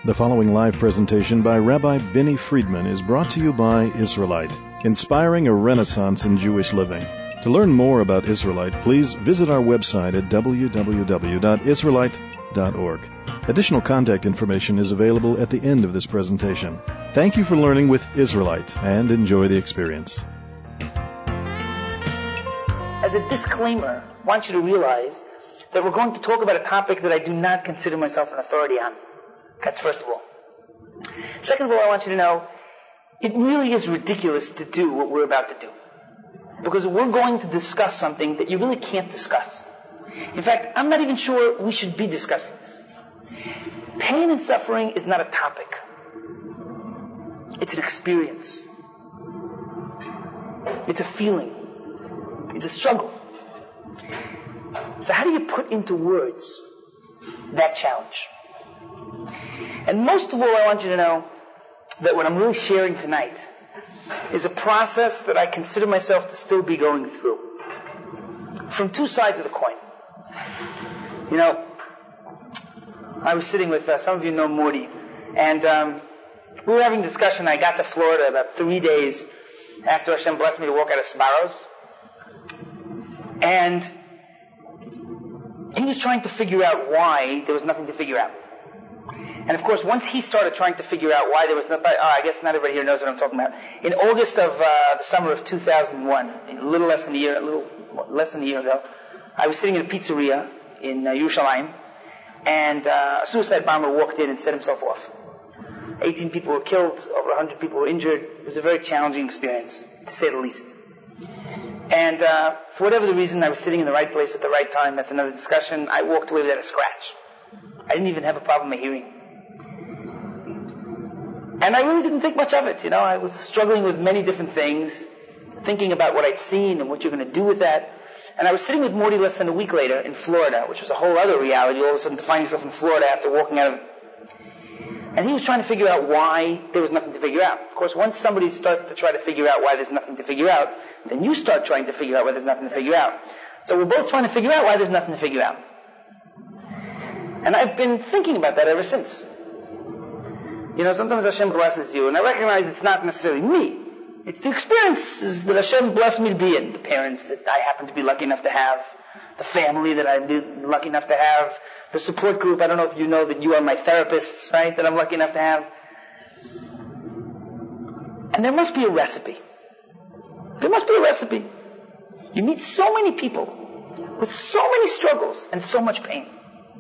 The following live presentation by Rabbi Benny Friedman is brought to you by Israelite, inspiring a renaissance in Jewish living. To learn more about Israelite, please visit our website at www.israelite.org. Additional contact information is available at the end of this presentation. Thank you for learning with Israelite and enjoy the experience. As a disclaimer, I want you to realize that we're going to talk about a topic that I do not consider myself an authority on. That's first of all. Second of all, I want you to know, it really is ridiculous to do what we're about to do. Because we're going to discuss something that you really can't discuss. In fact, I'm not even sure we should be discussing this. Pain and suffering is not a topic. It's an experience. It's a feeling. It's a struggle. So how do you put into words that challenge? And most of all, I want you to know that what I'm really sharing tonight is a process that I consider myself to still be going through. From two sides of the coin. You know, I was sitting with, some of you know Morty, and we were having a discussion. I got to Florida about 3 days after Hashem blessed me to walk out of Sbarro's. And he was trying to figure out why there was nothing to figure out. And of course, once he started trying to figure out why there was nothing, I guess not everybody here knows what I'm talking about. In August of the summer of 2001, a little less than a year ago, I was sitting in a pizzeria in Yerushalayim, and a suicide bomber walked in and set himself off. 18 people were killed, over 100 people were injured. It was a very challenging experience, to say the least. And for whatever the reason, I was sitting in the right place at the right time. That's another discussion. I walked away without a scratch. I didn't even have a problem of hearing. And I really didn't think much of it. You know, I was struggling with many different things, thinking about what I'd seen and what you're going to do with that. And I was sitting with Morty less than a week later in Florida, which was a whole other reality. All of a sudden to find yourself in Florida after walking out of... And he was trying to figure out why there was nothing to figure out. Of course, once somebody starts to try to figure out why there's nothing to figure out, then you start trying to figure out why there's nothing to figure out. So we're both trying to figure out why there's nothing to figure out. And I've been thinking about that ever since. You know, sometimes Hashem blesses you, and I recognize it's not necessarily me. It's the experiences that Hashem blessed me to be in. The parents that I happen to be lucky enough to have. The family that I'm lucky enough to have. The support group. I don't know if you know that you are my therapists, right? That I'm lucky enough to have. And there must be a recipe. There must be a recipe. You meet so many people with so many struggles and so much pain.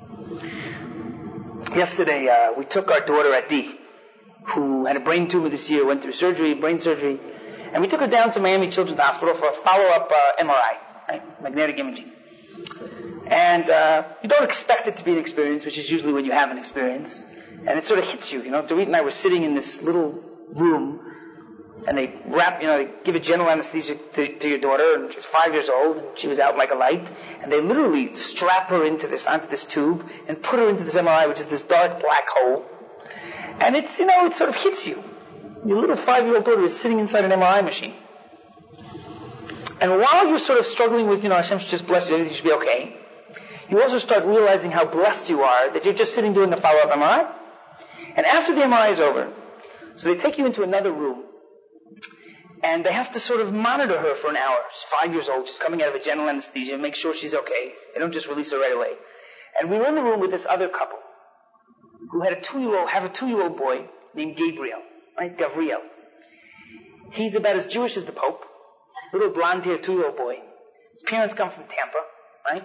Yesterday, we took our daughter Adi, who had a brain tumor this year, went through brain surgery, and we took her down to Miami Children's Hospital for a follow-up MRI, right? Magnetic imaging. And you don't expect it to be an experience, which is usually when you have an experience, and it sort of hits you. You know, Dorit and I were sitting in this little room, and they give a general anesthesia to your daughter, and she's 5 years old, and she was out like a light, and they literally strap her onto this tube, and put her into this MRI, which is this dark black hole. And it sort of hits you. Your little 5-year-old daughter is sitting inside an MRI machine. And while you're sort of struggling with, Hashem should just bless you, everything should be okay, you also start realizing how blessed you are that you're just sitting doing a follow-up MRI. And after the MRI is over, so they take you into another room, and they have to sort of monitor her for an hour. She's 5 years old, she's coming out of a general anesthesia, make sure she's okay. They don't just release her right away. And we were in the room with this other couple, who had a 2-year-old boy named Gabriel, right? Gavriel. He's about as Jewish as the Pope. Little blonde-haired 2-year-old boy. His parents come from Tampa, right?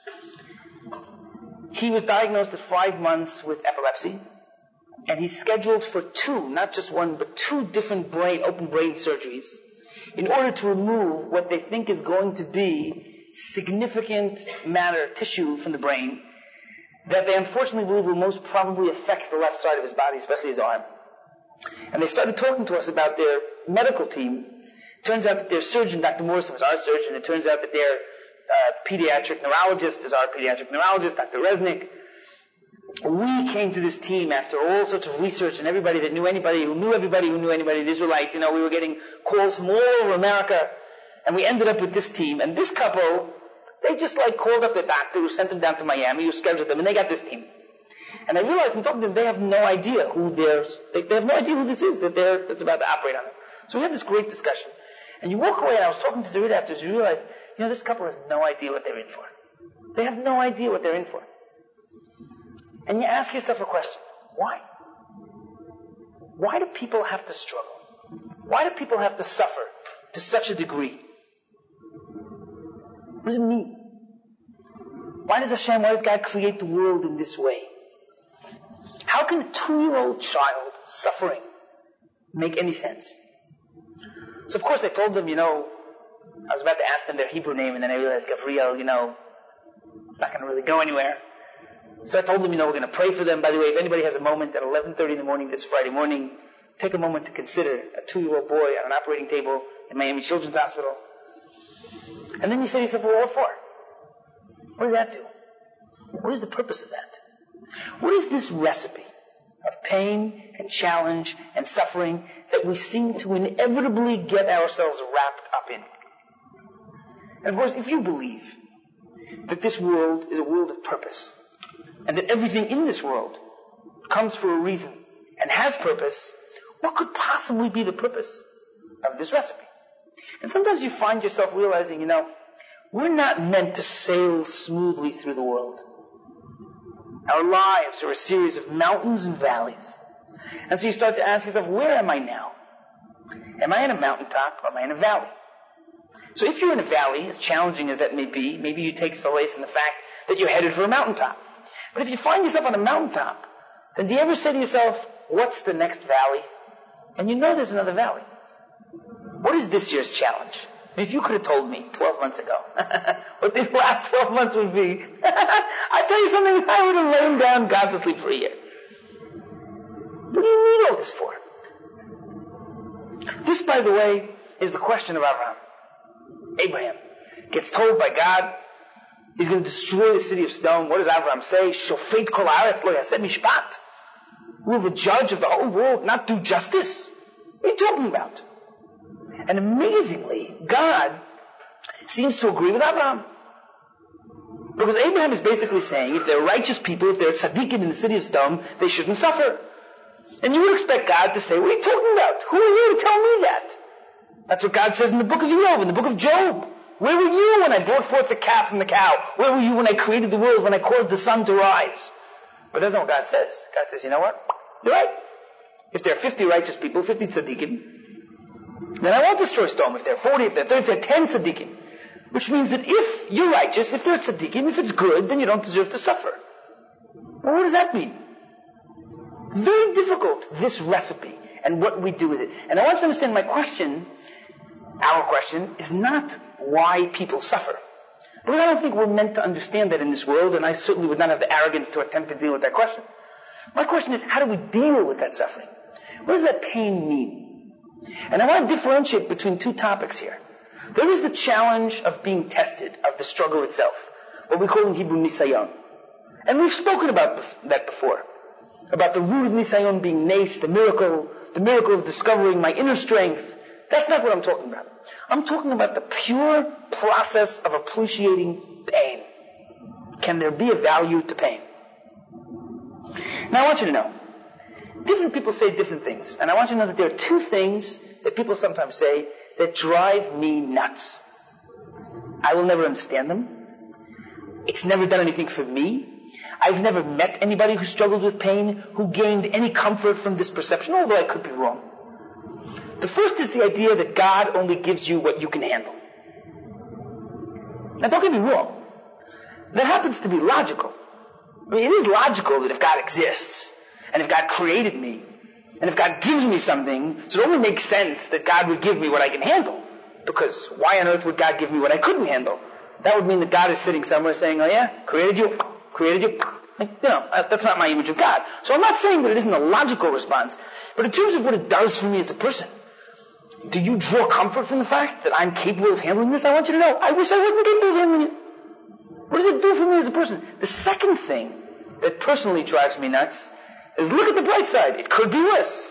He was diagnosed at 5 months with epilepsy, and he's scheduled for 2, not just 1, but 2 different open brain surgeries in order to remove what they think is going to be significant matter, tissue from the brain, that they unfortunately believe will most probably affect the left side of his body, especially his arm. And they started talking to us about their medical team. Turns out that their surgeon, Dr. Morrison, was our surgeon. It turns out that their pediatric neurologist is our pediatric neurologist, Dr. Resnick. We came to this team after all sorts of research, and everybody that knew anybody who knew everybody who knew anybody in Israelite. We were getting calls from all over America, and we ended up with this team. And this couple, they just called up the doctor who sent them down to Miami, who scheduled them, and they got this team. And I realized in talking to them, they have no idea they have no idea who this is that's about to operate on them. So we had this great discussion. And you walk away, and I was talking to the Rid afterwards, you realize, this couple has no idea what they're in for. They have no idea what they're in for. And you ask yourself a question. Why? Why do people have to struggle? Why do people have to suffer to such a degree? What does it mean? Why does God create the world in this way? How can a 2-year-old child suffering make any sense? So of course I told them, I was about to ask them their Hebrew name, and then I realized, Gavriel, it's not going to really go anywhere. So I told them, we're going to pray for them. By the way, if anybody has a moment at 11:30 in the morning this Friday morning, take a moment to consider a 2-year-old boy on an operating table in Miami Children's Hospital. And then you say to yourself, what for? What does that do? What is the purpose of that? What is this recipe of pain and challenge and suffering that we seem to inevitably get ourselves wrapped up in? And of course, if you believe that this world is a world of purpose, and that everything in this world comes for a reason and has purpose, what could possibly be the purpose of this recipe? And sometimes you find yourself realizing, we're not meant to sail smoothly through the world. Our lives are a series of mountains and valleys. And so you start to ask yourself, where am I now? Am I in a mountaintop or am I in a valley? So if you're in a valley, as challenging as that may be, maybe you take solace in the fact that you're headed for a mountaintop. But if you find yourself on a mountaintop, then do you ever say to yourself, what's the next valley? And there's another valley. What is this year's challenge? If you could have told me 12 months ago what these last 12 months would be, I tell you something, I would have lain down God to sleep for a year. What do you need all this for? This, by the way, is the question of Abraham. Abraham gets told by God he's going to destroy the city of Sodom. What does Abraham say? Shofet kol haaretz lo yaseh mishpat. Will the judge of the whole world not do justice? What are you talking about? And amazingly, God seems to agree with Abraham. Because Abraham is basically saying, if they're righteous people, if they're tzaddikim in the city of Sodom, they shouldn't suffer. And you would expect God to say, what are you talking about? Who are you to tell me that? That's what God says in the book of Job, in the book of Job. Where were you when I brought forth the calf from the cow? Where were you when I created the world, when I caused the sun to rise? But that's not what God says. God says, you know what? You're right. If there are 50 righteous people, 50 tzaddikim, then I won't destroy Sodom. If there are 40, if there are 30, if there are 10 tzaddikim. Which means that if you're righteous, if they're tzaddikim, if it's good, then you don't deserve to suffer. Well, what does that mean? Very difficult, this recipe, and what we do with it. And I want you to understand our question, is not why people suffer. Because I don't think we're meant to understand that in this world, and I certainly would not have the arrogance to attempt to deal with that question. My question is, how do we deal with that suffering? What does that pain mean? And I want to differentiate between two topics here. There is the challenge of being tested, of the struggle itself, what we call in Hebrew nisayon. And we've spoken about that before, about the root of nisayon being nes, the miracle of discovering my inner strength. That's not what I'm talking about. I'm talking about the pure process of appreciating pain. Can there be a value to pain? Now I want you to know, different people say different things. And I want you to know that there are two things that people sometimes say that drive me nuts. I will never understand them. It's never done anything for me. I've never met anybody who struggled with pain, who gained any comfort from this perception, although I could be wrong. The first is the idea that God only gives you what you can handle. Now don't get me wrong. That happens to be logical. I mean, it is logical that if God exists, and if God created me, and if God gives me something, so it only makes sense that God would give me what I can handle. Because why on earth would God give me what I couldn't handle? That would mean that God is sitting somewhere saying, oh yeah, created you. That's not my image of God. So I'm not saying that it isn't a logical response, but in terms of what it does for me as a person, do you draw comfort from the fact that I'm capable of handling this? I want you to know, I wish I wasn't capable of handling it. What does it do for me as a person? The second thing that personally drives me nuts is look at the bright side. It could be worse.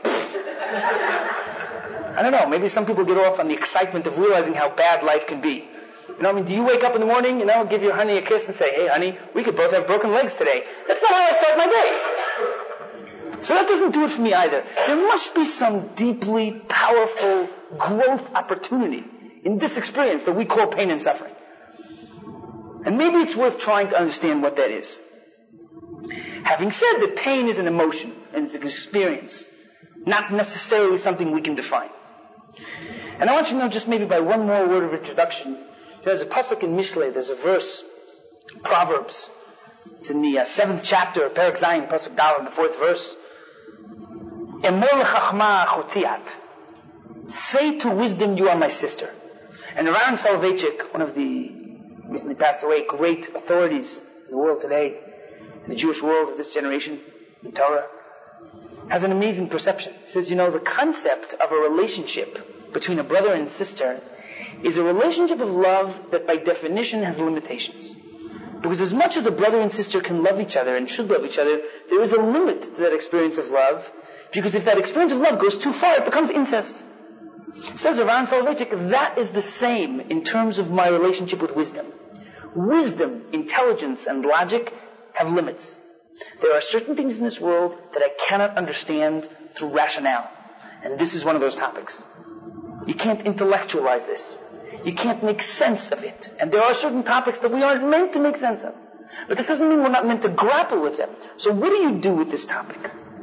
I don't know, maybe some people get off on the excitement of realizing how bad life can be. Do you wake up in the morning, give your honey a kiss and say, hey, honey, we could both have broken legs today? That's not how I start my day. So that doesn't do it for me either. There must be some deeply powerful growth opportunity in this experience that we call pain and suffering. And maybe it's worth trying to understand what that is. Having said that pain is an emotion and it's an experience, not necessarily something we can define. And I want you to know, just maybe by one more word of introduction, there's a pasuk in Mishlei, there's a verse, Proverbs. It's in the 7th chapter, Perek Zayin, pasuk Daled, the 4th verse. Emor l'chachma achotziat. Say to wisdom, you are my sister. And Aaron Soloveitchik, one of the recently passed away great authorities in the world today, in the Jewish world of this generation, in Torah, has an amazing perception. He says, the concept of a relationship between a brother and sister is a relationship of love that by definition has limitations. Because as much as a brother and sister can love each other and should love each other, there is a limit to that experience of love, because if that experience of love goes too far, it becomes incest. Says Aaron Soloveitchik, that is the same in terms of my relationship with wisdom. Wisdom, intelligence, and logic have limits. There are certain things in this world that I cannot understand through rationale. And this is one of those topics. You can't intellectualize this. You can't make sense of it. And there are certain topics that we aren't meant to make sense of. But that doesn't mean we're not meant to grapple with them. So what do you do with this topic?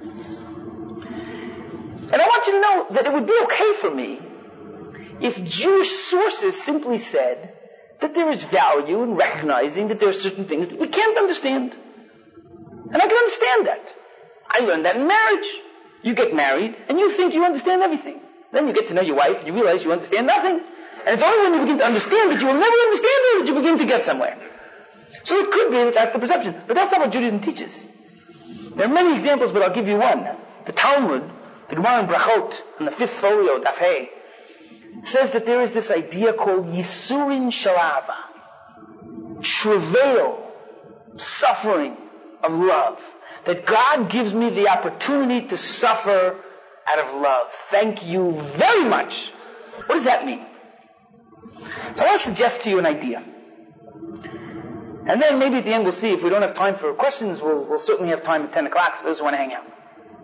And I want you to know that it would be okay for me if Jewish sources simply said that there is value in recognizing that there are certain things that we can't understand. And I can understand that. I learned that in marriage. You get married and you think you understand everything. Then you get to know your wife and you realize you understand nothing. And it's only when you begin to understand that you will never understand it that you begin to get somewhere. So it could be that that's the perception. But that's not what Judaism teaches. There are many examples, but I'll give you one. The Talmud, the Gemara in Brachot, on the 5th folio, Daf Hey, says that there is this idea called Yisurin Shalava. Travail, suffering of love. That God gives me the opportunity to suffer out of love. Thank you very much. What does that mean? So I want to suggest to you an idea. And then maybe at the end we'll see, if we don't have time for questions, we'll certainly have time at 10 o'clock for those who want to hang out.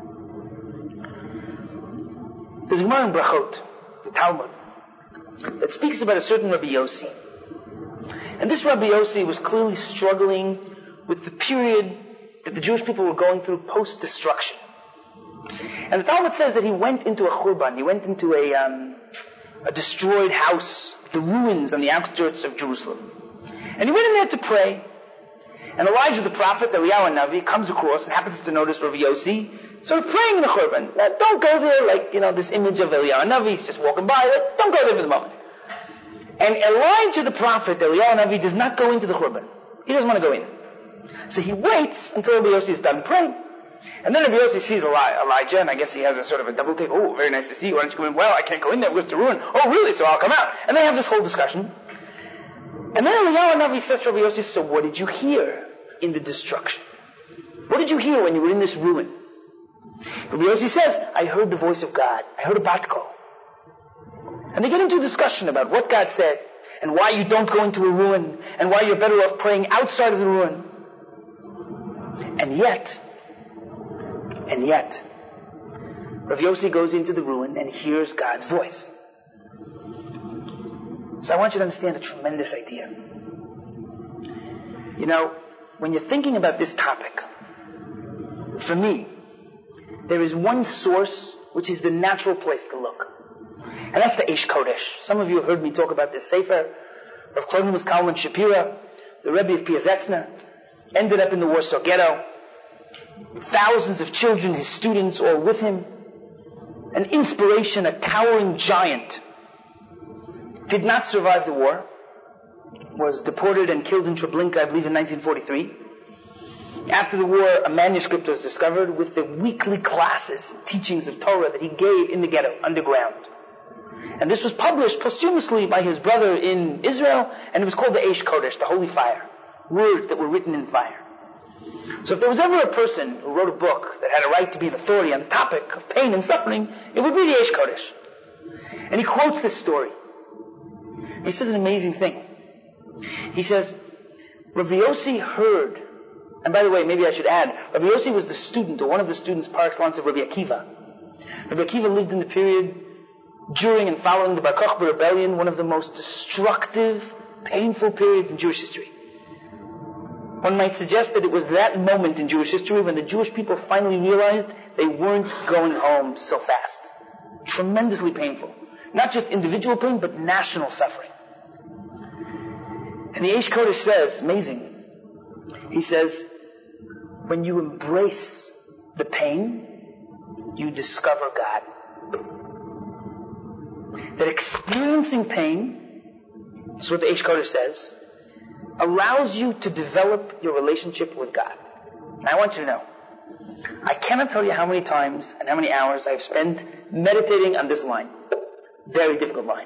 There's a Gemara in Brachot, the Talmud, that speaks about a certain Rabbi Yossi. And this Rabbi Yossi was clearly struggling with the period that the Jewish people were going through post-destruction. And the Talmud says that he went into a churban, he went into a destroyed house, the ruins on the outskirts of Jerusalem. And he went in there to pray. And Elijah the prophet, the Eliyahu Navi, comes across and happens to notice Rabbi Yossi sort of praying in the churban. Now, don't go there like, this image of Eliyahu Navi, he's just walking by. Don't go there for the moment. And Elijah the prophet, the Eliyahu Navi, does not go into the churban. He doesn't want to go in. So he waits until Rabbi Yossi is done praying. And then Rabbi Yossi sees Elijah, and I guess he has a sort of a double take. Oh, very nice to see you. Why don't you come in? Well, I can't go in there. We're to ruin. Oh, really? So I'll come out. And they have this whole discussion. And then Eliyahu Navi says to Rabbi Yossi, so what did you hear in the destruction? What did you hear when you were in this ruin? Rabbi Yossi says, I heard the voice of God. I heard a bat call. And they get into a discussion about what God said, and why you don't go into a ruin, and why you're better off praying outside of the ruin. And yet, Rav Yossi goes into the ruin and hears God's voice. So I want you to understand a tremendous idea. When you're thinking about this topic, for me, there is one source which is the natural place to look. And that's the Eish Kodesh. Some of you have heard me talk about this Sefer of Klonimus Kalman Shapira, the Rebbe of Piazetzner, ended up in the Warsaw Ghetto. Thousands of children, his students, all with him. An inspiration, a towering giant. Did not survive the war. Was deported and killed in Treblinka, I believe, in 1943. After the war, a manuscript was discovered with the weekly classes, teachings of Torah that he gave in the ghetto, underground. And this was published posthumously by his brother in Israel, and it was called the Eish Kodesh, the Holy Fire. Words that were written in fire. So if there was ever a person who wrote a book that had a right to be an authority on the topic of pain and suffering, it would be the Eish Kodesh. And he quotes this story. He says an amazing thing. He says, Rabbi Yossi heard, and by the way, maybe I should add, Rabbi Yossi was the student, or one of the students par excellence of Rabbi Akiva. Rabbi Akiva lived in the period during and following the Bar Kokhba rebellion, one of the most destructive, painful periods in Jewish history. One might suggest that it was that moment in Jewish history when the Jewish people finally realized they weren't going home so fast. Tremendously painful. Not just individual pain, but national suffering. And the Eish Kodesh says, amazing, he says, when you embrace the pain, you discover God. That experiencing pain, that's what the Eish Kodesh says, allows you to develop your relationship with God. And I want you to know, I cannot tell you how many times and how many hours I've spent meditating on this line. Very difficult line.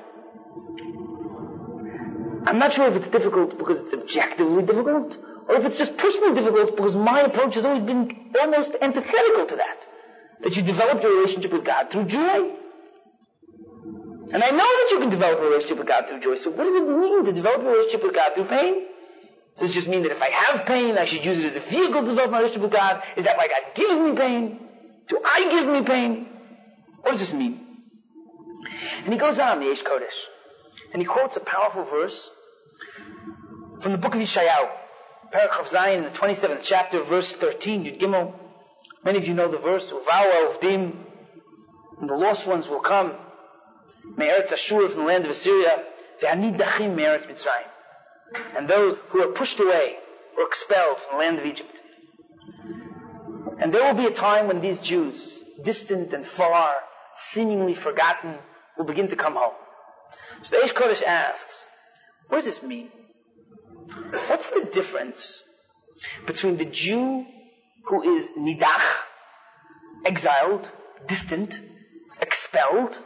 I'm not sure if it's difficult because it's objectively difficult, or if it's just personally difficult because my approach has always been almost antithetical to that. That you develop your relationship with God through joy. And I know that you can develop a relationship with God through joy. So what does it mean to develop a relationship with God through pain? Does it just mean that if I have pain, I should use it as a vehicle to develop my relationship with God? Is that why God gives me pain? Do I give me pain? What does this mean? And he goes on, the Eish Kodesh, and he quotes a powerful verse from the book of Yeshayahu, Parak Chav Zayin, in the 27th chapter, verse 13, Yud Gimel. Many of you know the verse, Uvawa Uvdim, and the lost ones will come, Me'eretz Ashur, from the land of Assyria, Ve'anid Dachim Me'eretz Mitzrayim. And those who are pushed away or expelled from the land of Egypt. And there will be a time when these Jews, distant and far, seemingly forgotten, will begin to come home. So the Eish Kodesh asks, what does this mean? What's the difference between the Jew who is nidach, exiled, distant, expelled,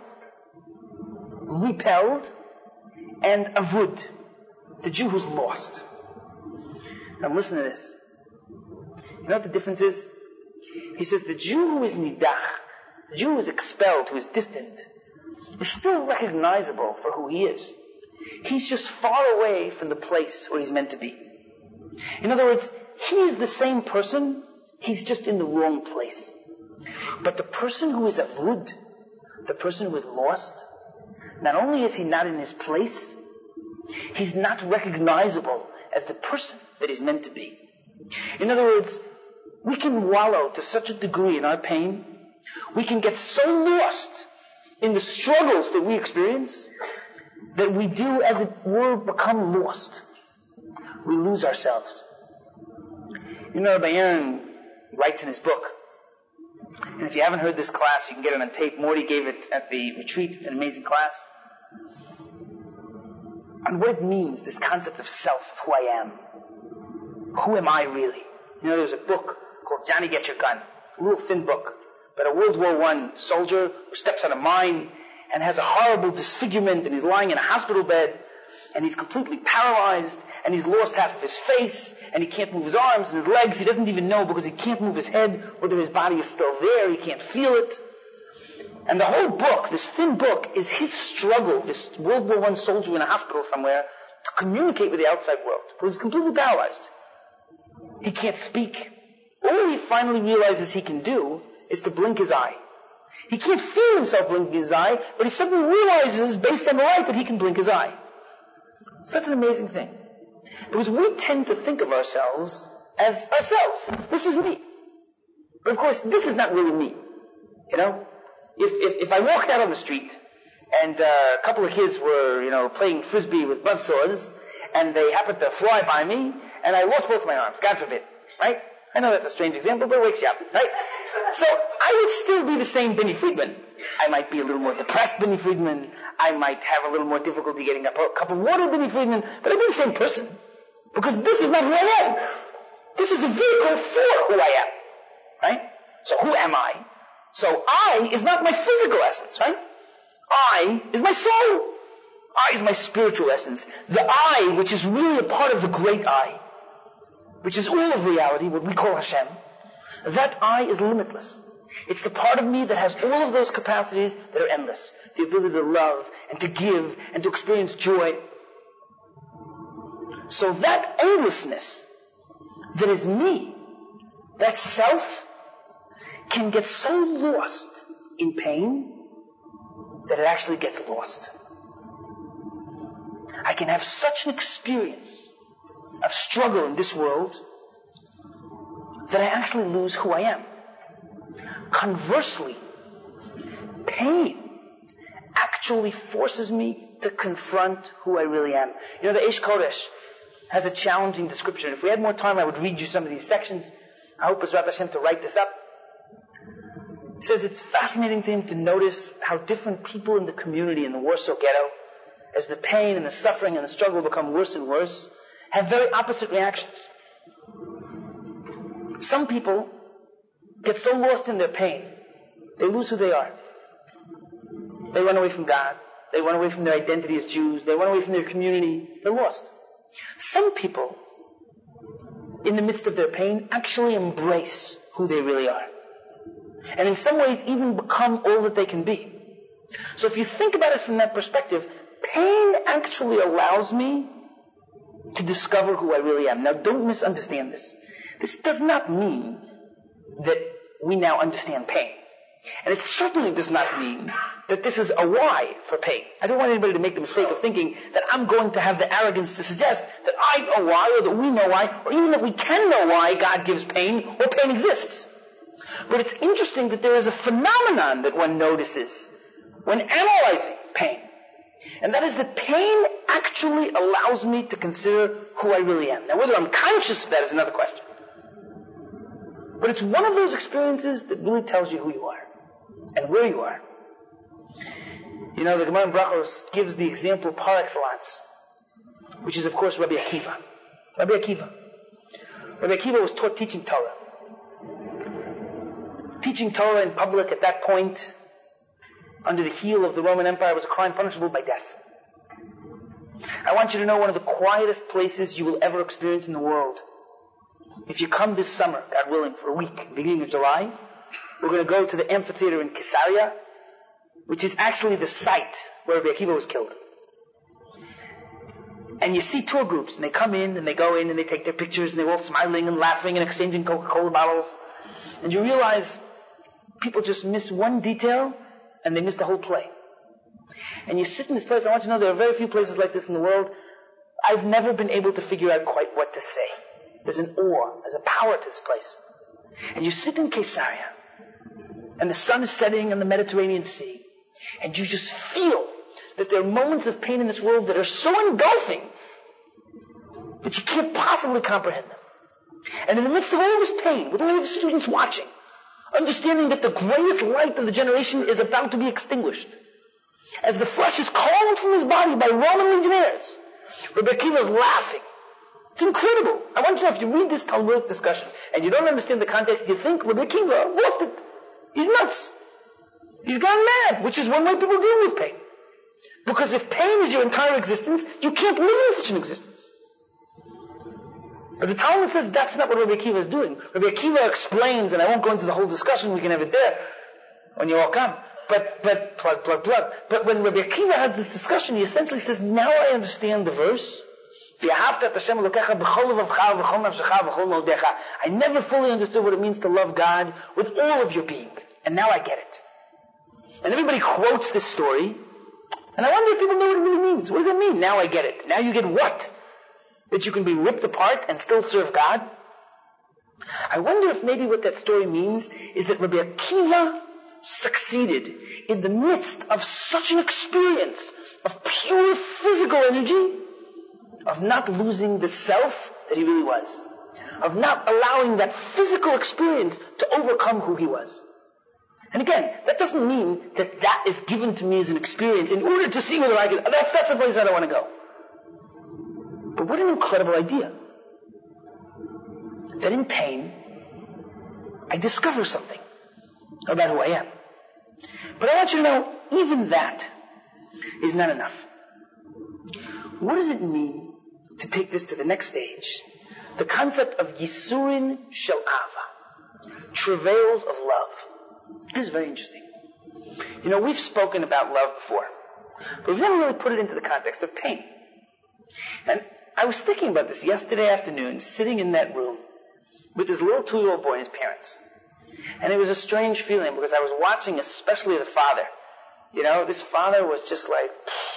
repelled, and avud, the Jew who's lost? Now listen to this. You know what the difference is? He says the Jew who is nidach, the Jew who is expelled, who is distant, is still recognizable for who he is. He's just far away from the place where he's meant to be. In other words, he is the same person, he's just in the wrong place. But the person who is avud, the person who is lost, not only is he not in his place, he's not recognizable as the person that he's meant to be. In other words, we can wallow to such a degree in our pain, we can get so lost in the struggles that we experience, that we do, as it were, become lost. We lose ourselves. You know, Rabbi Aaron writes in his book, and if you haven't heard this class, you can get it on tape. Morty gave it at the retreat. It's an amazing class. On what it means, this concept of self, of who I am. Who am I really? You know, there's a book called Johnny Get Your Gun. A little thin book. About a World War I soldier who steps on a mine and has a horrible disfigurement, and he's lying in a hospital bed, and he's completely paralyzed, and he's lost half of his face, and he can't move his arms and his legs. He doesn't even know, because he can't move his head, whether his body is still there. He can't feel it. And the whole book, this thin book, is his struggle, this World War I soldier in a hospital somewhere, to communicate with the outside world, because he's completely paralyzed. He can't speak. All he finally realizes he can do is to blink his eye. He can't feel himself blinking his eye, but he suddenly realizes, based on the light, that he can blink his eye. So that's an amazing thing. Because we tend to think of ourselves as ourselves. This is me. But of course, this is not really me. You know? If I walked out on the street, and a couple of kids were, playing frisbee with buzzsaws, and they happened to fly by me, and I lost both my arms, God forbid, right? I know that's a strange example, but it wakes you up, right? So I would still be the same Benny Friedman. I might be a little more depressed Benny Friedman. I might have a little more difficulty getting a cup of water Benny Friedman, but I'd be the same person. Because this is not who I am. This is a vehicle for who I am, right? So who am I? So I is not my physical essence, right? I is my soul. I is my spiritual essence. The I, which is really a part of the great I, which is all of reality, what we call Hashem, that I is limitless. It's the part of me that has all of those capacities that are endless. The ability to love and to give and to experience joy. So that endlessness that is me, that self, can get so lost in pain that it actually gets lost. I can have such an experience of struggle in this world that I actually lose who I am. Conversely, pain actually forces me to confront who I really am. You know, the Eish Kodesh has a challenging description. If we had more time, I would read you some of these sections. I hope Bezrat Hashem to write this up. He says it's fascinating to him to notice how different people in the community in the Warsaw Ghetto, as the pain and the suffering and the struggle become worse and worse, have very opposite reactions. Some people get so lost in their pain, they lose who they are. They run away from God. They run away from their identity as Jews. They run away from their community. They're lost. Some people, in the midst of their pain, actually embrace who they really are. And in some ways even become all that they can be. So if you think about it from that perspective, pain actually allows me to discover who I really am. Now don't misunderstand this. This does not mean that we now understand pain. And it certainly does not mean that this is a why for pain. I don't want anybody to make the mistake of thinking that I'm going to have the arrogance to suggest that I know why, or that we know why, or even that we can know why God gives pain, or pain exists. But it's interesting that there is a phenomenon that one notices when analyzing pain. And that is that pain actually allows me to consider who I really am. Now whether I'm conscious of that is another question. But it's one of those experiences that really tells you who you are and where you are. You know, the Gemara in Brachos gives the example par excellence, which is of course Rabbi Akiva. Rabbi Akiva was taught teaching Torah. Teaching Torah in public at that point, under the heel of the Roman Empire, was a crime punishable by death. I want you to know one of the quietest places you will ever experience in the world. If you come this summer, God willing, for a week, beginning of July, we're going to go to the amphitheater in Caesarea, which is actually the site where Rabbi Akiva was killed. And you see tour groups, and they come in, and they go in, and they take their pictures, and they're all smiling and laughing and exchanging Coca-Cola bottles. And you realize people just miss one detail, and they miss the whole play. And you sit in this place, I want you to know there are very few places like this in the world. I've never been able to figure out quite what to say. There's an awe, there's a power to this place. And you sit in Caesarea, and the sun is setting on the Mediterranean Sea, and you just feel that there are moments of pain in this world that are so engulfing that you can't possibly comprehend them. And in the midst of all this pain, with all of the students watching, understanding that the greatest light of the generation is about to be extinguished, as the flesh is called from his body by Roman legionnaires, Rabbi Akiva is laughing. It's incredible. I want you to know, if you read this Talmudic discussion and you don't understand the context, you think Rabbi Akiva lost it. He's nuts. He's gone mad, which is one way people deal with pain. Because if pain is your entire existence, you can't live in such an existence. But the Talmud says that's not what Rabbi Akiva is doing. Rabbi Akiva explains, and I won't go into the whole discussion, we can have it there when you all come. But plug. But when Rabbi Akiva has this discussion, he essentially says, now I understand the verse. I never fully understood what it means to love God with all of your being. And now I get it. And everybody quotes this story. And I wonder if people know what it really means. What does it mean? Now I get it. Now you get what? That you can be ripped apart and still serve God? I wonder if maybe what that story means is that Rabbi Akiva succeeded in the midst of such an experience of pure physical energy, of not losing the self that he really was, of not allowing that physical experience to overcome who he was. And again, that doesn't mean that that is given to me as an experience in order to see whether I can. That's the place I don't want to go. But what an incredible idea. That in pain, I discover something about who I am. But I want you to know, even that is not enough. What does it mean to take this to the next stage? The concept of Yisurin Shel Ava, travails of love. This is very interesting. You know, we've spoken about love before, but we've never really put it into the context of pain. And I was thinking about this yesterday afternoon, sitting in that room with this little 2-year-old boy and his parents. And it was a strange feeling because I was watching especially the father. This father was just like,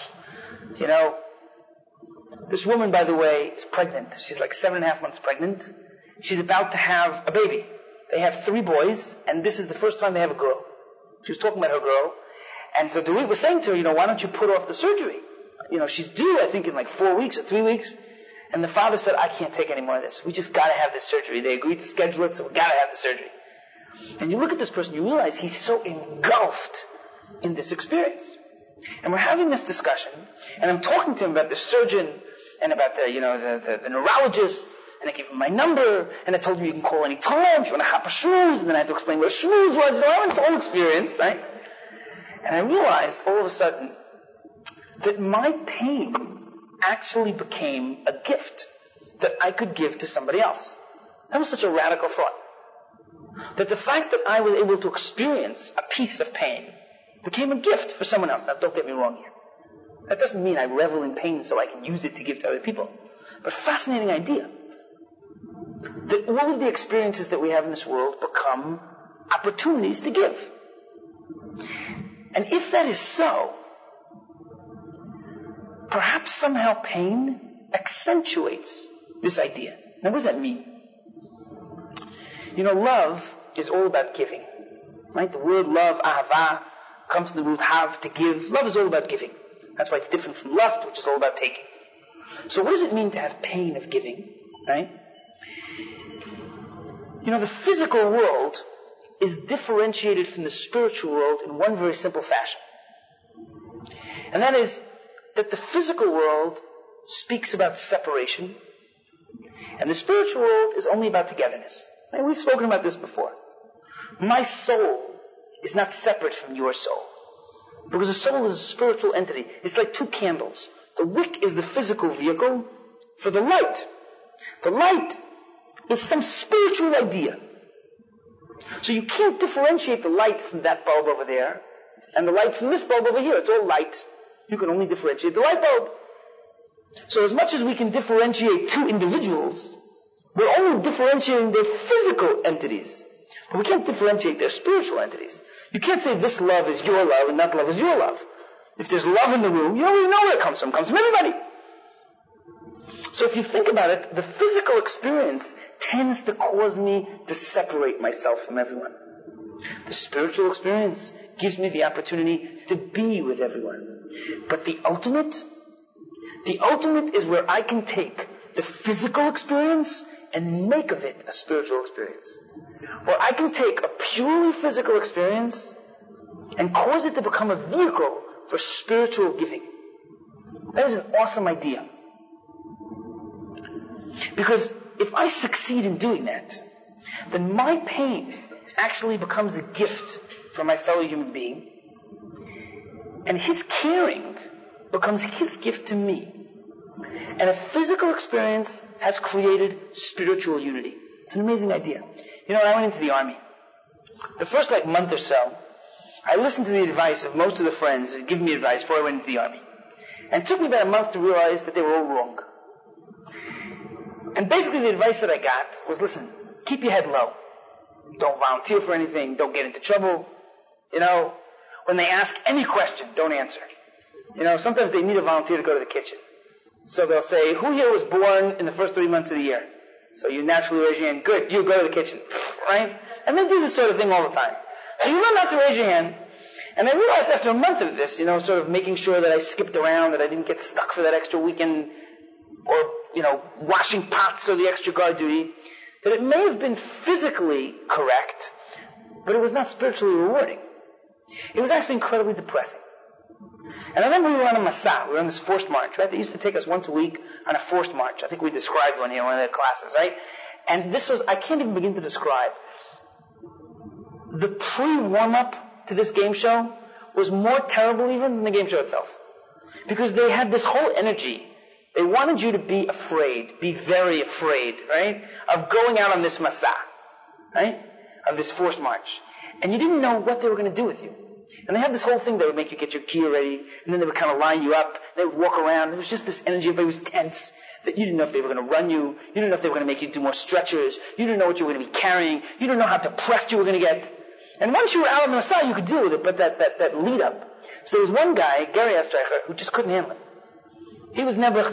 this woman, by the way, is pregnant. She's like 7.5 months pregnant. She's about to have a baby. They have 3 boys, and this is the first time they have a girl. She was talking about her girl. And so Dorit was saying to her, why don't you put off the surgery? She's due, I think, in like 4 weeks or 3 weeks. And the father said, I can't take any more of this. We just got to have this surgery. They agreed to schedule it, so we got to have the surgery. And you look at this person, you realize he's so engulfed in this experience. And we're having this discussion, and I'm talking to him about the surgeon and about the neurologist, and I gave him my number, and I told him you can call any time if you want to hop a shmooze, and then I had to explain what a shmooze was. I had this whole experience, right? And I realized all of a sudden that my pain actually became a gift that I could give to somebody else. That was such a radical thought. That the fact that I was able to experience a piece of pain became a gift for someone else. Now, don't get me wrong here. That doesn't mean I revel in pain so I can use it to give to other people. But fascinating idea. That all of the experiences that we have in this world become opportunities to give. And if that is so, perhaps somehow pain accentuates this idea. Now, what does that mean? Love is all about giving. Right? The word love, ahava, comes from the root hav, to give. Love is all about giving. That's why it's different from lust, which is all about taking. So what does it mean to have pain of giving? Right? The physical world is differentiated from the spiritual world in one very simple fashion. And that is that the physical world speaks about separation, and the spiritual world is only about togetherness. And we've spoken about this before. My soul is not separate from your soul, because the soul is a spiritual entity. It's like 2 candles. The wick is the physical vehicle for the light. The light is some spiritual idea. So you can't differentiate the light from that bulb over there and the light from this bulb over here. It's all light. You can only differentiate the light bulb. So as much as we can differentiate 2 individuals, we're only differentiating their physical entities. But we can't differentiate their spiritual entities. You can't say this love is your love and that love is your love. If there's love in the room, you don't really know where it comes from. It comes from everybody. So if you think about it, the physical experience tends to cause me to separate myself from everyone. The spiritual experience gives me the opportunity to be with everyone. But the ultimate is where I can take the physical experience and make of it a spiritual experience. Where I can take a purely physical experience and cause it to become a vehicle for spiritual giving. That is an awesome idea. Because if I succeed in doing that, then my pain actually becomes a gift for my fellow human being, and his caring becomes his gift to me. And a physical experience has created spiritual unity. It's an amazing idea. I went into the army. The first month or so, I listened to the advice of most of the friends that had given me advice before I went into the army. And it took me about a month to realize that they were all wrong. And basically the advice that I got was, listen, keep your head low. Don't volunteer for anything. Don't get into trouble. When they ask any question, don't answer. Sometimes they need a volunteer to go to the kitchen. So they'll say, who here was born in the first 3 months of the year? So you naturally raise your hand. Good, you go to the kitchen. Right? And they do this sort of thing all the time. So you learn not to raise your hand. And I realized after a month of this, sort of making sure that I skipped around, that I didn't get stuck for that extra weekend, or, washing pots or the extra guard duty, that it may have been physically correct, but it was not spiritually rewarding. It was actually incredibly depressing. And I remember we were on a Masa. We were on this forced march, right? They used to take us once a week on a forced march. I think we described one here in one of the classes, right? And this was, I can't even begin to describe. The pre-warm-up to this game show was more terrible even than the game show itself. Because they had this whole energy. They wanted you to be afraid, be very afraid, right? Of going out on this Masa, right? Of this forced march. And you didn't know what they were going to do with you. And they had this whole thing that would make you get your gear ready, and then they would kind of line you up, they would walk around. There was just this energy, everybody was tense, that you didn't know if they were going to run you, you didn't know if they were going to make you do more stretchers, you didn't know what you were going to be carrying, you didn't know how depressed you were going to get. And once you were out on the Masah, you could deal with it, but that lead up. So there was one guy, Gary Astreicher, who just couldn't handle it. He was never,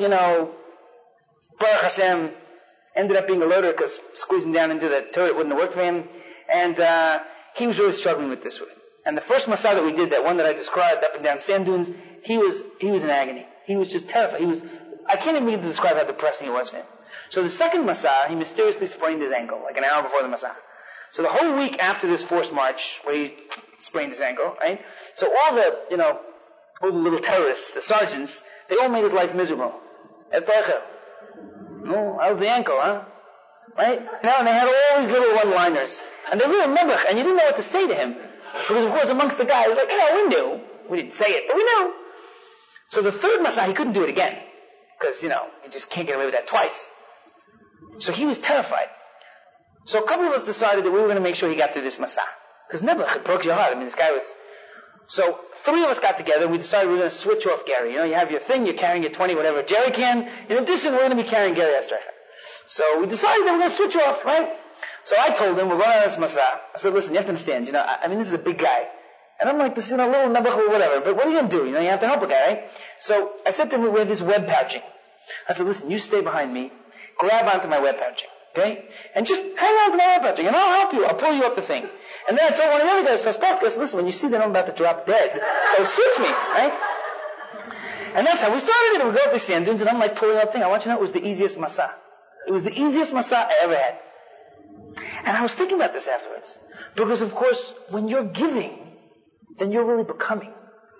Baruch Hashem, ended up being a loader because squeezing down into the turret wouldn't have worked for him. And he was really struggling with this one. And the first Masah that we did, that one that I described up and down sand dunes, he was in agony. He was just terrified. I can't even begin to describe how depressing it was for him. So the second Masah, he mysteriously sprained his ankle, like an hour before the Masah. So the whole week after this forced march, where he sprained his ankle, right? So all the little terrorists, the sergeants, they all made his life miserable. Astreicher. No, that was the ankle, huh? Right? And they had all these little one-liners. And they really remember, and you didn't know what to say to him. Because of course amongst the guys, like, we knew. We didn't say it, but we knew. So the third Masah, he couldn't do it again. Because, you just can't get away with that twice. So he was terrified. So a couple of us decided that we were going to make sure he got through this Masah. Because Nebuch, it broke your heart. This guy was... So 3 of us got together and we decided we were going to switch off Gary. You have your thing, you're carrying your 20 whatever jerry can. In addition, we're going to be carrying Gary Astreicher. So we decided that we're going to switch off, right? So I told him, we're going on this Masah. I said, listen, you have to understand, this is a big guy. And I'm like, this, little Nebuch or whatever, but what are you going to do? You have to help a guy, right? So I said to him, we have this web pouching. I said, listen, you stay behind me, grab onto my web pouching, okay? And just hang on to my web pouching, and I'll help you. I'll pull you up the thing. And then I told one of the other guys, I said, listen, when you see that I'm about to drop dead, so switch me, right? And that's how we started it. We go up the sand dunes, and I'm like pulling up the thing. I want you to know it was the easiest Masah. It was the easiest Masah I ever had. And I was thinking about this afterwards. Because, of course, when you're giving, then you're really becoming.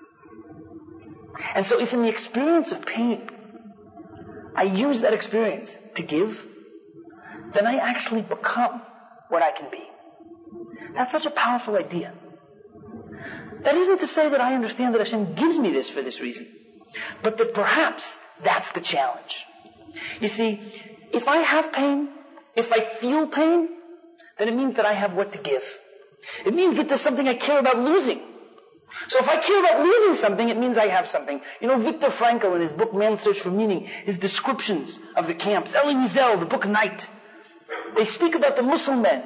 And so if in the experience of pain, I use that experience to give, then I actually become what I can be. That's such a powerful idea. That isn't to say that I understand that Hashem gives me this for this reason, but that perhaps that's the challenge. You see, if I have pain, if I feel pain, then it means that I have what to give. It means that there's something I care about losing. So if I care about losing something, it means I have something. Viktor Frankl, in his book Man's Search for Meaning, his descriptions of the camps, Elie Wiesel, the book Night, they speak about the Muslim men,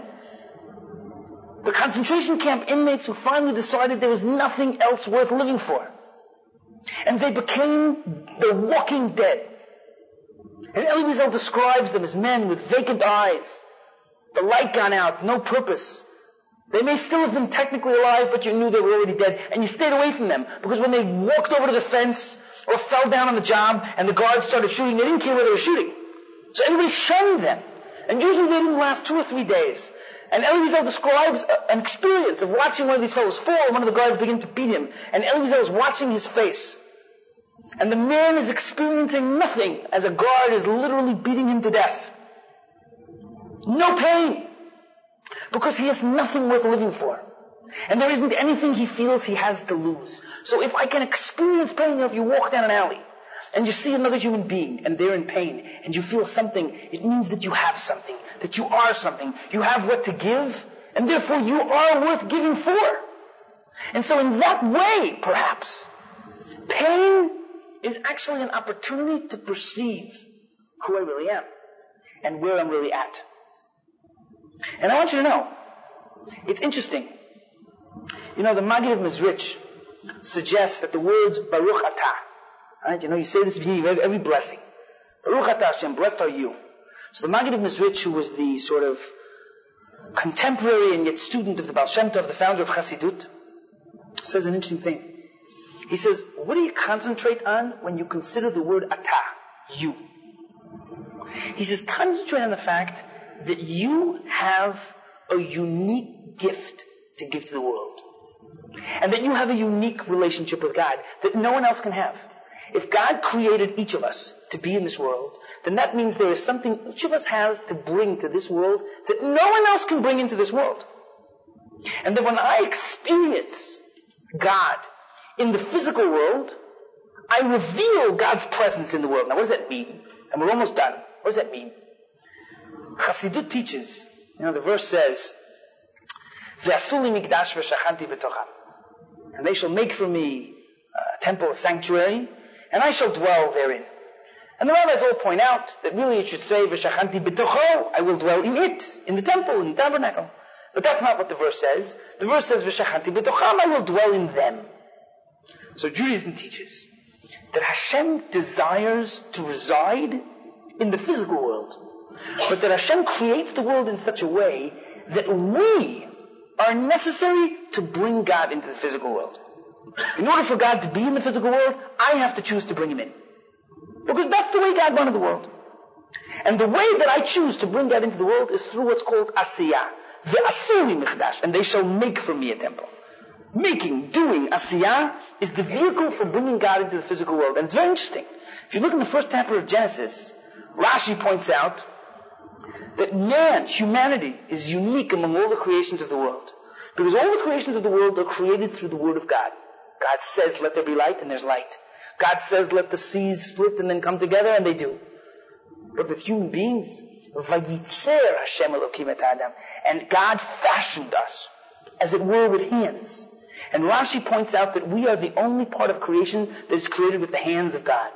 the concentration camp inmates who finally decided there was nothing else worth living for. And they became the walking dead. And Elie Wiesel describes them as men with vacant eyes, the light gone out, no purpose. They may still have been technically alive, but you knew they were already dead, and you stayed away from them. Because when they walked over to the fence, or fell down on the job, and the guards started shooting, they didn't care where they were shooting. So everybody shunned them. And usually they didn't last 2 or 3 days. And Elie Wiesel describes an experience of watching one of these fellows fall, and one of the guards begin to beat him. And Elie Wiesel is watching his face. And the man is experiencing nothing as a guard is literally beating him to death. No pain. Because he has nothing worth living for. And there isn't anything he feels he has to lose. So if I can experience pain, if you walk down an alley, and you see another human being, and they're in pain, and you feel something, it means that you have something, that you are something, you have what to give, and therefore you are worth giving for. And so in that way, perhaps, pain is actually an opportunity to perceive who I really am, and where I'm really at. And I want you to know, it's interesting. The Maggid of Mezrich suggests that the words Baruch Atah, right? You say this beginning of every blessing. Baruch Atah Hashem, blessed are you. So the Maggid of Mezrich, who was the sort of contemporary and yet student of the Baal Shem Tov, the founder of Chassidut, says an interesting thing. He says, what do you concentrate on when you consider the word Atah, you? He says, concentrate on the fact that you have a unique gift to give to the world. And that you have a unique relationship with God that no one else can have. If God created each of us to be in this world, then that means there is something each of us has to bring to this world that no one else can bring into this world. And that when I experience God in the physical world, I reveal God's presence in the world. Now what does that mean? And we're almost done. What does that mean? Chassidut teaches, the verse says, V'asu li mikdash v'shachanti b'tocham. and they shall make for me a temple, a sanctuary, and I shall dwell therein. And the rabbis all point out that really it should say, V'shachanti b'tocho, I will dwell in it, in the temple, in the tabernacle. But that's not what the verse says. The verse says, V'shachanti b'tocham, I will dwell in them. So Judaism teaches that Hashem desires to reside in the physical world, but that Hashem creates the world in such a way that we are necessary to bring God into the physical world. In order for God to be in the physical world, I have to choose to bring Him in. Because that's the way God wanted the world. And the way that I choose to bring God into the world is through what's called asiyah. Ve'asuri michdash, and they shall make for me a temple. Making, doing, asiyah is the vehicle for bringing God into the physical world. And it's very interesting. If you look in the first chapter of Genesis, Rashi points out that man, humanity, is unique among all the creations of the world. Because all the creations of the world are created through the word of God. God says, let there be light, and there's light. God says, let the seas split and then come together, and they do. But with human beings, Vayitzer Hashem Elokim et Adam, and God fashioned us, as it were, with hands. And Rashi points out that we are the only part of creation that is created with the hands of God.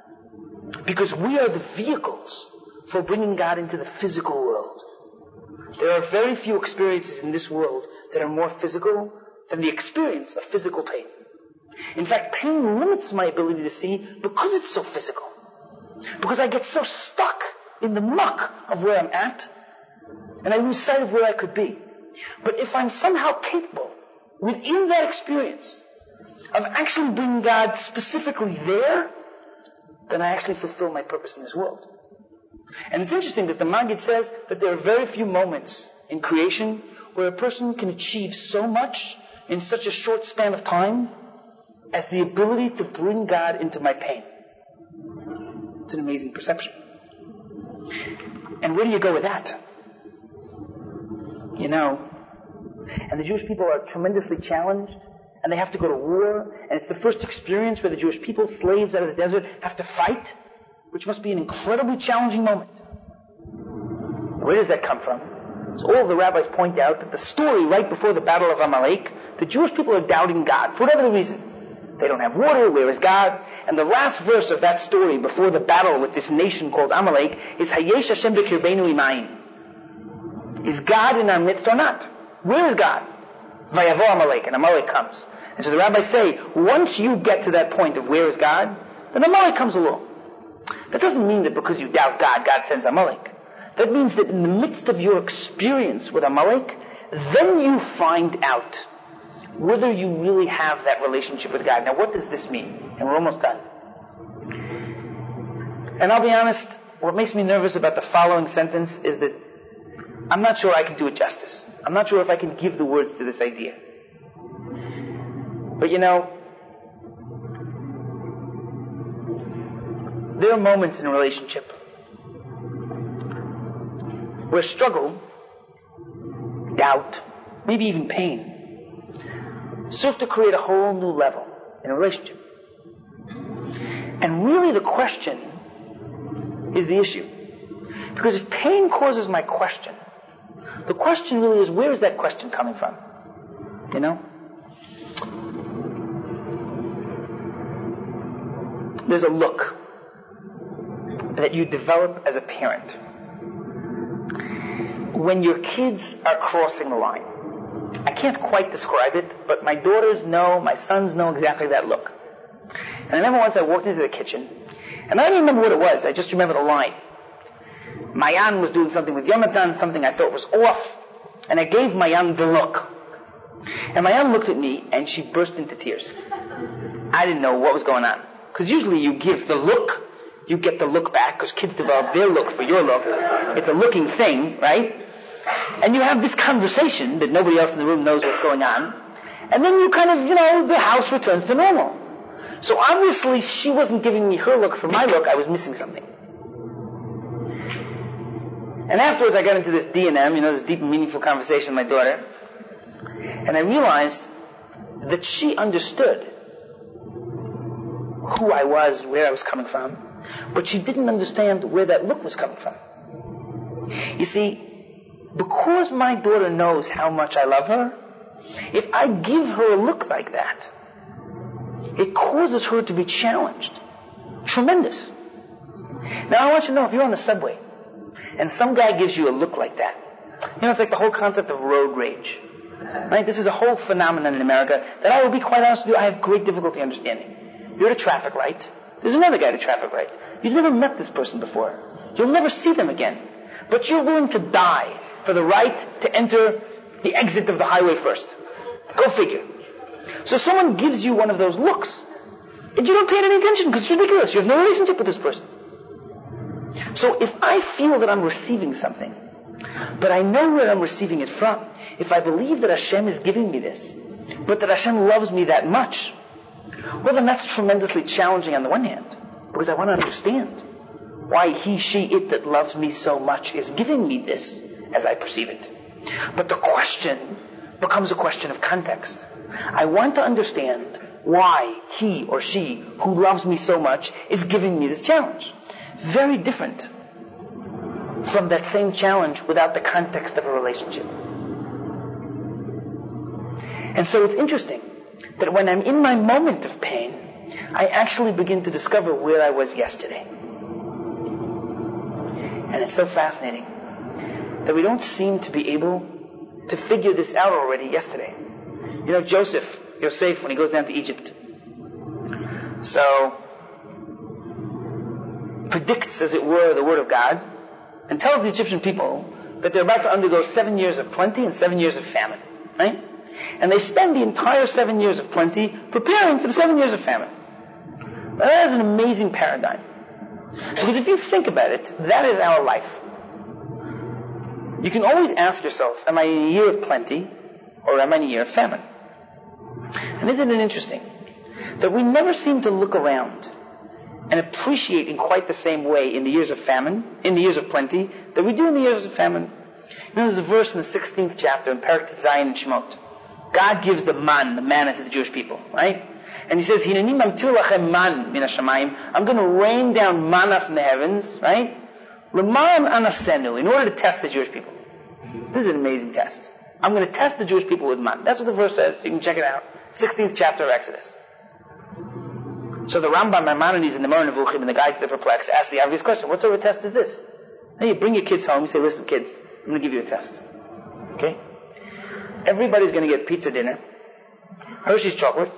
Because we are the vehicles for bringing God into the physical world. There are very few experiences in this world that are more physical than the experience of physical pain. In fact, pain limits my ability to see because it's so physical. Because I get so stuck in the muck of where I'm at, and I lose sight of where I could be. But if I'm somehow capable, within that experience, of actually bringing God specifically there, then I actually fulfill my purpose in this world. And it's interesting that the Maggid says that there are very few moments in creation where a person can achieve so much in such a short span of time as the ability to bring God into my pain. It's an amazing perception. And where do you go with that? You know, and the Jewish people are tremendously challenged, and they have to go to war, and it's the first experience where the Jewish people, slaves out of the desert, have to fight, which must be an incredibly challenging moment. Where does that come from? So all of the rabbis point out that the story right before the battle of Amalek, the Jewish people are doubting God, for whatever the reason. They don't have water, where is God? And the last verse of that story before the battle with this nation called Amalek is Hayesh Hashem b'kirbeinu imayim. Is God in our midst or not? Where is God? Vayavo Amalek, and Amalek comes. And so the rabbis say, once you get to that point of where is God, then Amalek comes along. That doesn't mean that because you doubt God, God sends Amalek. That means that in the midst of your experience with Amalek, then you find out whether you really have that relationship with God. Now, what does this mean? And we're almost done. And I'll be honest, what makes me nervous about the following sentence is that I'm not sure I can do it justice. I'm not sure if I can give the words to this idea. But you know, there are moments in a relationship where struggle, doubt, maybe even pain, serve to create a whole new level in a relationship. And really the question is the issue. Because if pain causes my question, the question really is, where is that question coming from? You know? There's a look that you develop as a parent when your kids are crossing the line. I can't quite describe it, but my daughters know, my sons know exactly that look. And I remember once I walked into the kitchen, and I don't even remember what it was, I just remember the line. Mayan was doing something with Yonatan, something I thought was off, and I gave Mayan the look. And Mayan looked at me, and she burst into tears. I didn't know what was going on. Because usually you give the look, you get the look back, because kids develop their look for your look. It's a looking thing, right? And you have this conversation that nobody else in the room knows what's going on. And then you kind of, the house returns to normal. So obviously she wasn't giving me her look for my look, I was missing something. And afterwards I got into this D&M, this deep and meaningful conversation with my daughter. And I realized that she understood who I was, where I was coming from, but she didn't understand where that look was coming from. You see, because my daughter knows how much I love her, If I give her a look like that, it causes her to be challenged. Tremendous. Now I want you to know, if you're on the subway and some guy gives you a look like that, it's like the whole concept of road rage. Right? This is a whole phenomenon in America that I will be quite honest with you, I have great difficulty understanding. You're at a traffic light. There's another guy at a traffic light. You've never met this person before. You'll never see them again. But you're willing to die for the right to enter the exit of the highway first. Go figure. So someone gives you one of those looks, and you don't pay any attention because it's ridiculous. You have no relationship with this person. So if I feel that I'm receiving something, but I know where I'm receiving it from, if I believe that Hashem is giving me this, but that Hashem loves me that much, well then that's tremendously challenging on the one hand, because I want to understand why he, she, it that loves me so much is giving me this as I perceive it. But the question becomes a question of context. I want to understand why he or she who loves me so much is giving me this challenge. Very different from that same challenge without the context of a relationship. And so it's interesting that when I'm in my moment of pain, I actually begin to discover where I was yesterday. And it's so fascinating that we don't seem to be able to figure this out already yesterday. Yosef, when he goes down to Egypt, so predicts, as it were, the word of God, and tells the Egyptian people that they're about to undergo 7 years of plenty and 7 years of famine, right? And they spend the entire 7 years of plenty preparing for the 7 years of famine. Now, that is an amazing paradigm. Because if you think about it, that is our life. You can always ask yourself, am I in a year of plenty or am I in a year of famine? And isn't it interesting that we never seem to look around and appreciate in quite the same way in the years of famine, in the years of plenty, that we do in the years of famine? There's a verse in the 16th chapter in Perek Zayin and Shemot. God gives the manna to the Jewish people, right? And he says, Hineni mamtir lachem man min hashamayim. I'm going to rain down manna from the heavens, right? L'ma'an anasenu, in order to test the Jewish people. This is an amazing test. I'm going to test the Jewish people with manna. That's what the verse says. You can check it out. 16th chapter of Exodus. So the Rambam, Maimonides, and the Moreh Nevuchim, and the Guide to the Perplexed ask the obvious question: what sort of a test is this? Then you bring your kids home. You say, "Listen, kids, I'm going to give you a test. Okay? Everybody's going to get pizza dinner, Hershey's chocolate,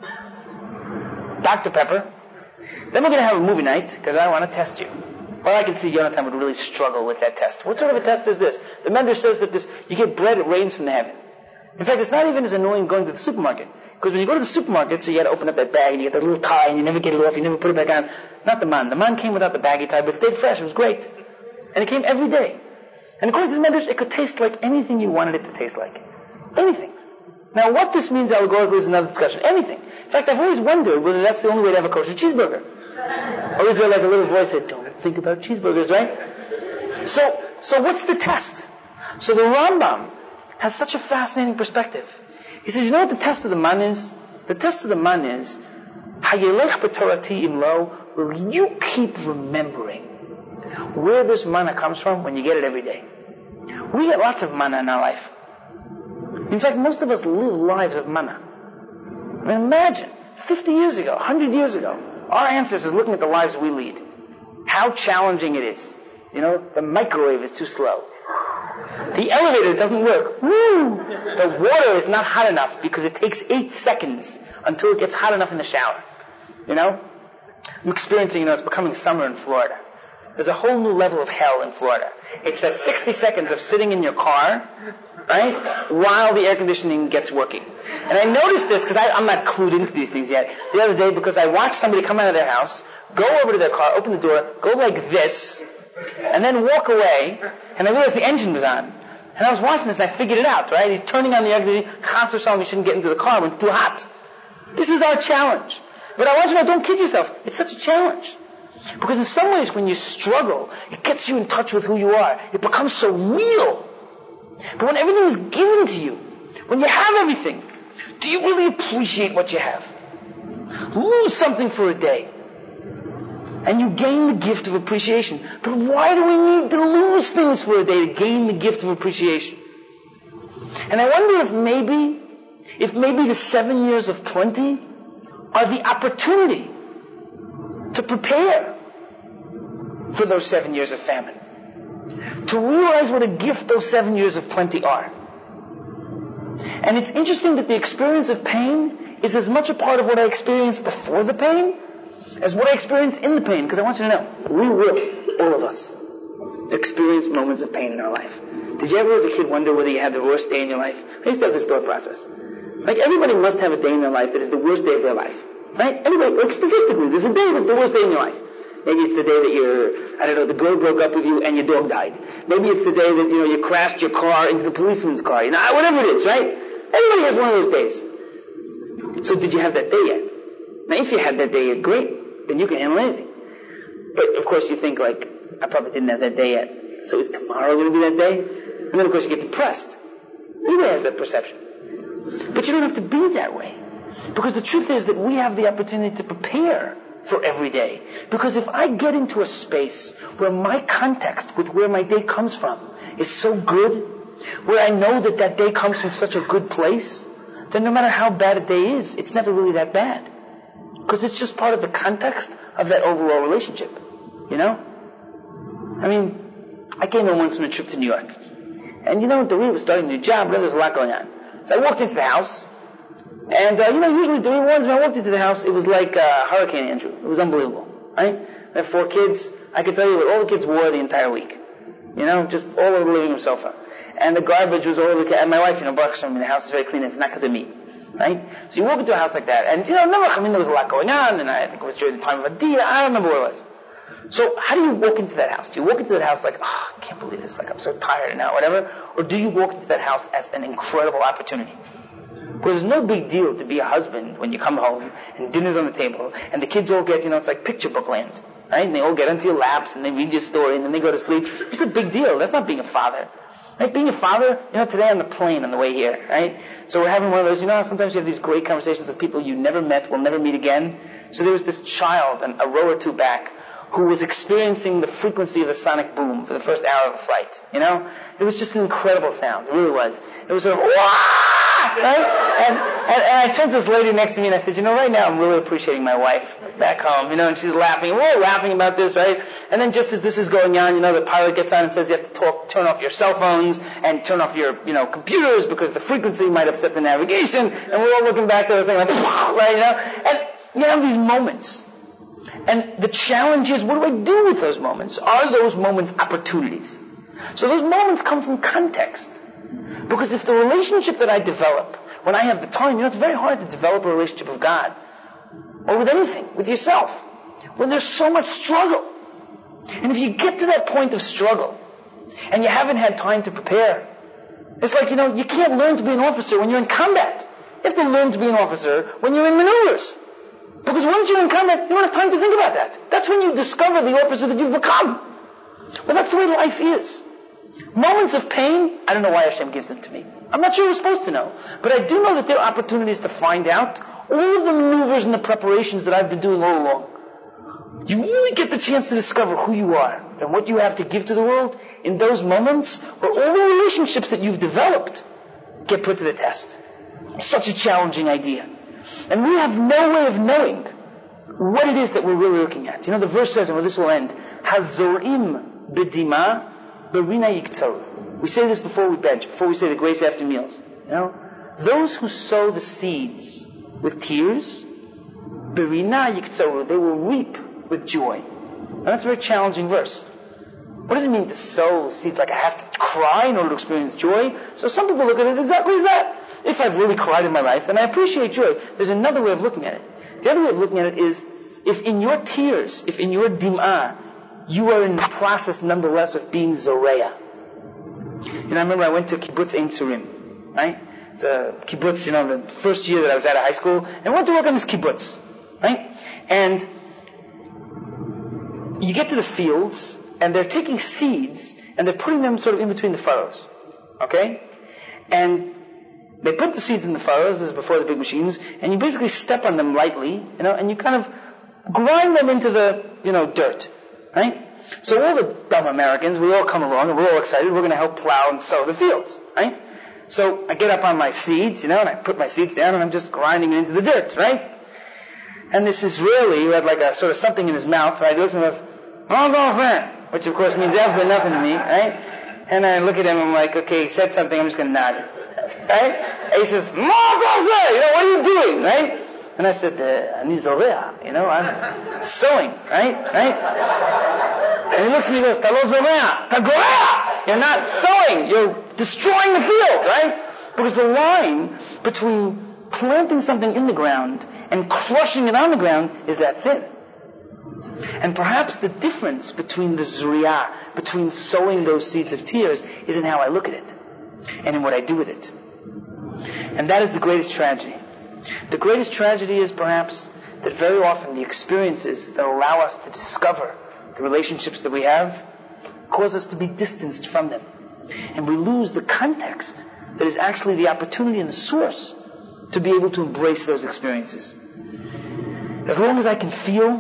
Dr. Pepper. Then we're going to have a movie night because I want to test you." Well, I can see Jonathan would really struggle with that test. What sort of a test is this? The Medrash says that you get bread, it rains from the heaven. In fact, it's not even as annoying going to the supermarket. Because when you go to the supermarket, so you got to open up that bag and you get that little tie and you never get it off, you never put it back on. Not the man. The man came without the baggy tie, but it stayed fresh. It was great. And it came every day. And according to the Medrash, it could taste like anything you wanted it to taste like. Anything. Now, what this means allegorically is another discussion. Anything. In fact, I've always wondered whether that's the only way to have a kosher cheeseburger. Or is there like a little voice that don't think about cheeseburgers, right? So what's the test? So the Rambam has such a fascinating perspective. He says, you know what the test of the man is? The test of the man is, Hayelech b'torati imlo, will you keep remembering where this manna comes from when you get it every day? We get lots of manna in our life. In fact, most of us live lives of manna. I mean, imagine, 50 years ago, 100 years ago, our ancestors looking at the lives we lead. How challenging it is. The microwave is too slow. The elevator doesn't work. Woo! The water is not hot enough because it takes 8 seconds until it gets hot enough in the shower. I'm experiencing, it's becoming summer in Florida. There's a whole new level of hell in Florida. It's that 60 seconds of sitting in your car, right, while the air conditioning gets working. And I noticed this because I'm not clued into these things yet. The other day, because I watched somebody come out of their house, go over to their car, open the door, go like this, and then walk away, and I realized the engine was on. And I was watching this and I figured it out, right? He's turning on the air conditioning, Chas v'shalom, you shouldn't get into the car when it's too hot. This is our challenge. But I want you to know, don't kid yourself. It's such a challenge. Because in some ways, when you struggle, it gets you in touch with who you are. It becomes so real. But when everything is given to you, when you have everything, do you really appreciate what you have? Lose something for a day, and you gain the gift of appreciation. But why do we need to lose things for a day to gain the gift of appreciation? And I wonder if maybe if maybe the 7 years of plenty are the opportunity to prepare for those 7 years of famine? To realize what a gift those 7 years of plenty are. And it's interesting that the experience of pain is as much a part of what I experienced before the pain as what I experienced in the pain. Because I want you to know, we will, all of us, experience moments of pain in our life. Did you ever as a kid wonder whether you had the worst day in your life? I used to have this thought process. Like, everybody must have a day in their life that is the worst day of their life. Right? Everybody, like, statistically, there's a day that's the worst day in your life. Maybe it's the day that the girl broke up with you and your dog died. Maybe it's the day that, you crashed your car into the policeman's car. Whatever it is, right? Everybody has one of those days. So did you have that day yet? Now, if you had that day yet, great. Then you can handle anything. But, of course, you think, like, I probably didn't have that day yet. So is tomorrow going to be that day? And then, of course, you get depressed. Everybody has that perception. But you don't have to be that way. Because the truth is that we have the opportunity to prepare for every day. Because if I get into a space where my context with where my day comes from is so good, where I know that that day comes from such a good place, then no matter how bad a day is, it's never really that bad. Because it's just part of the context of that overall relationship. I mean, I came in once on a trip to New York. And Doreen was starting a new job, there was a lot going on. So I walked into the house, and usually Doreen warns me, when I walked into the house, it was like Hurricane Andrew. It was unbelievable, right? I have 4 kids. I could tell you what all the kids wore the entire week. Just all over the living room sofa. And the garbage was all over the and my wife, Baruch Hashem, the house is very clean, it's not because of me. Right? So you walk into a house like that, and there was a lot going on, and I think it was during the time of Adiyah, I don't remember what it was. So how do you walk into that house? Do you walk into that house like, I can't believe this, like I'm so tired now, whatever? Or do you walk into that house as an incredible opportunity? Because there's no big deal to be a husband when you come home and dinner's on the table and the kids all get, it's like picture book land, right? And they all get onto your laps and they read your story and then they go to sleep. It's a big deal. That's not being a father. Right? Being a father, today on the plane on the way here, right? So we're having one of those, sometimes you have these great conversations with people you never met, will never meet again. So there was this child, a row or two back, who was experiencing the frequency of the sonic boom for the first hour of the flight. It was just an incredible sound. It really was. It was sort of, right? And I turned to this lady next to me and I said, right now I'm really appreciating my wife back home, and she's laughing. We're all laughing about this, right? And then just as this is going on, the pilot gets on and says you have to turn off your cell phones and turn off your, computers because the frequency might upset the navigation. And we're all looking back to the thing like, right, And you have these moments. And the challenge is, what do I do with those moments? Are those moments opportunities? So those moments come from context. Because if the relationship that I develop, when I have the time, it's very hard to develop a relationship with God. Or with anything, with yourself. When there's so much struggle. And if you get to that point of struggle, and you haven't had time to prepare, it's like, you can't learn to be an officer when you're in combat. You have to learn to be an officer when you're in maneuvers. Because once you're in combat, you don't have time to think about that. That's when you discover the officer that you've become. Well, that's the way life is. Moments of pain, I don't know why Hashem gives them to me. I'm not sure we're supposed to know. But I do know that there are opportunities to find out all of the maneuvers and the preparations that I've been doing all along. You really get the chance to discover who you are and what you have to give to the world in those moments where all the relationships that you've developed get put to the test. It's such a challenging idea. And we have no way of knowing what it is that we're really looking at. The verse says, and this will end, Hazorim b'dima berina yiktzaru. We say this before we bench, before we say the grace after meals. Those who sow the seeds with tears, berina yiktzaru, they will reap with joy. Now that's a very challenging verse. What does it mean to sow seeds? Like I have to cry in order to experience joy? So some people look at it exactly as that. If I've really cried in my life, and I appreciate joy, there's another way of looking at it. The other way of looking at it is, if in your tears, if in your dim'ah, you are in the process nonetheless of being zoreya. I remember I went to kibbutz Ein Tzurim, right? It's a kibbutz, the first year that I was out of high school, and I went to work on this kibbutz, right? And you get to the fields, and they're taking seeds, and they're putting them sort of in between the furrows, okay? And they put the seeds in the furrows, this is before the big machines, and you basically step on them lightly, and you kind of grind them into the, dirt, right? So all the dumb Americans, we all come along and we're all excited, we're going to help plow and sow the fields, right? So I get up on my seeds, and I put my seeds down and I'm just grinding it into the dirt, right? And this Israeli who had like a sort of something in his mouth, right? He looks at me and goes, "Oh, girlfriend," which of course means absolutely nothing to me, right? And I look at him and I'm like, okay, he said something, I'm just going to nod. Right? And he says, "More girlfriend, what are you doing?" Right? And I said, "Ani zorea," I'm sowing, right? And he looks at me and goes, "Ta lo zorea, ta gorea." You're not sowing, you're destroying the field, right? Because the line between planting something in the ground and crushing it on the ground is that thin. And perhaps the difference between the zriyah, between sowing those seeds of tears, is in how I look at it and in what I do with it. And that is the greatest tragedy. The greatest tragedy is perhaps that very often the experiences that allow us to discover the relationships that we have cause us to be distanced from them. And we lose the context that is actually the opportunity and the source to be able to embrace those experiences. As long as I can feel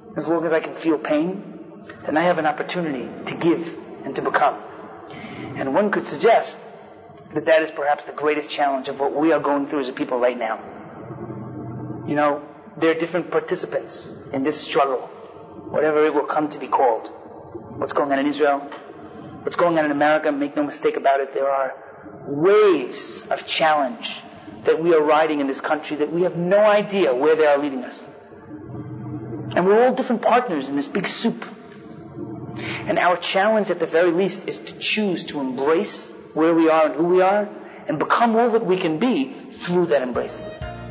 pain, then I have an opportunity to give and to become. And one could suggest that that is perhaps the greatest challenge of what we are going through as a people right now. There are different participants in this struggle, whatever it will come to be called. What's going on in Israel, what's going on in America, make no mistake about it, there are waves of challenge that we are riding in this country that we have no idea where they are leading us. And we're all different partners in this big soup. And our challenge at the very least is to choose to embrace where we are and who we are and become all that we can be through that embracing.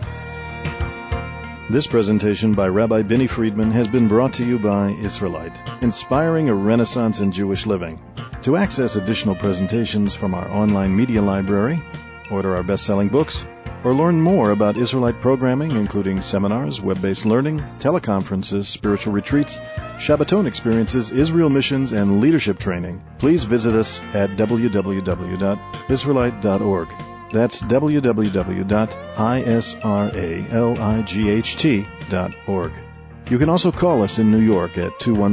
This presentation by Rabbi Binny Friedman has been brought to you by Israelite, inspiring a renaissance in Jewish living. To access additional presentations from our online media library, order our best-selling books, or learn more about Israelite programming, including seminars, web-based learning, teleconferences, spiritual retreats, Shabbaton experiences, Israel missions, and leadership training, please visit us at www.israelite.org. That's www.israelight.org. You can also call us in New York at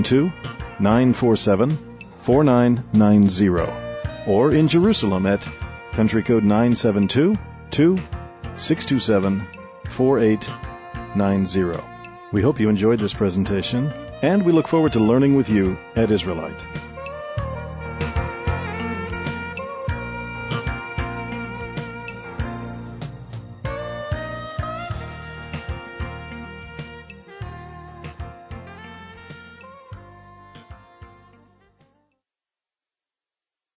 212-947-4990, or in Jerusalem at country code 972-627-4890. We hope you enjoyed this presentation, and we look forward to learning with you at Israelite.